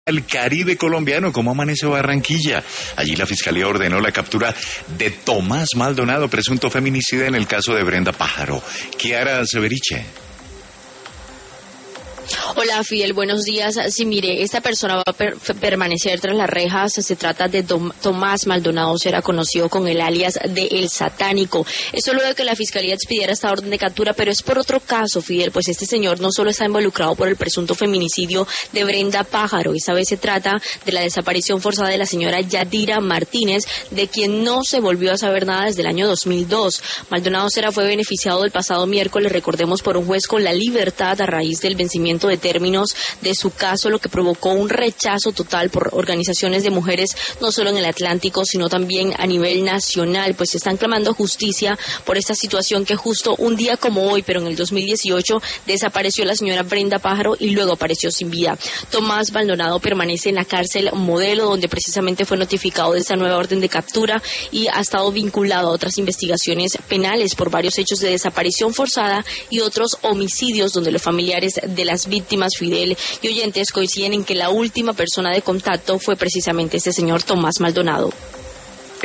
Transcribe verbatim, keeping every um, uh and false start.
El Caribe colombiano, ¿cómo amanece Barranquilla? Allí la Fiscalía ordenó la captura de Tomás Maldonado, presunto feminicida en el caso de Brenda Pájaro. Kiara Severiche. Hola, Fidel, buenos días. Sí, mire, esta persona va a per permanecer tras las rejas. Se trata de Tom Tomás Maldonado, será conocido con el alias de El Satánico. Esto luego de que la Fiscalía expidiera esta orden de captura, pero es por otro caso, Fidel, pues este señor no solo está involucrado por el presunto feminicidio de Brenda Pájaro, esta vez se trata de la desaparición forzada de la señora Yadira Martínez, de quien no se volvió a saber nada desde el año dos mil dos. Maldonado será fue beneficiado el pasado miércoles, recordemos, por un juez con la libertad a raíz del vencimiento de términos de su caso, lo que provocó un rechazo total por organizaciones de mujeres, no solo en el Atlántico, sino también a nivel nacional, pues están clamando justicia por esta situación que justo un día como hoy, pero en el dos mil dieciocho, desapareció la señora Brenda Pájaro y luego apareció sin vida. Tomás Maldonado permanece en la cárcel Modelo, donde precisamente fue notificado de esta nueva orden de captura y ha estado vinculado a otras investigaciones penales por varios hechos de desaparición forzada y otros homicidios, donde los familiares de las víctimas, Fidel y oyentes, coinciden en que la última persona de contacto fue precisamente este señor Tomás Maldonado.